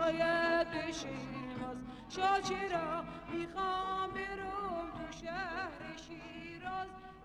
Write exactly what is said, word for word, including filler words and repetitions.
شاید شیراز شاه چرا میخوام برم تو شهر شیراز